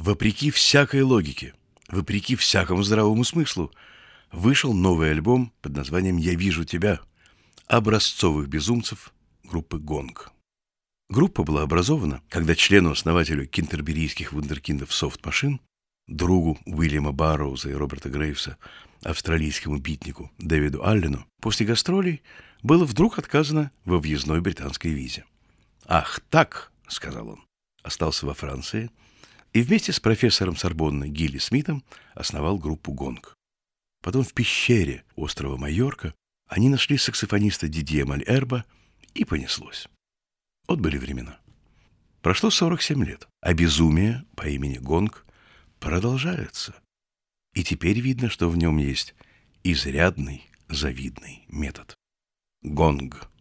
Вопреки всякой логике, вопреки всякому здравому смыслу, вышел новый альбом под названием «Я вижу тебя» образцовых безумцев группы «Гонг». Группа была образована, когда члену-основателю кентерберийских вундеркиндов Soft Machine, другу Уильяма Барроуза и Роберта Грейвса, австралийскому битнику Дэвиду Аллену, после гастролей было вдруг отказано во въездной британской визе. «Ах так», — сказал он, остался во Франции и вместе с профессором Сорбонны Гилли Смитом основал группу «Гонг». Потом в пещере острова Майорка они нашли саксофониста Дидье Мальэрба, и понеслось. Вот были времена. Прошло 47 лет, а безумие по имени Гонг продолжается. И теперь видно, что в нем есть изрядный, завидный метод. Гонг.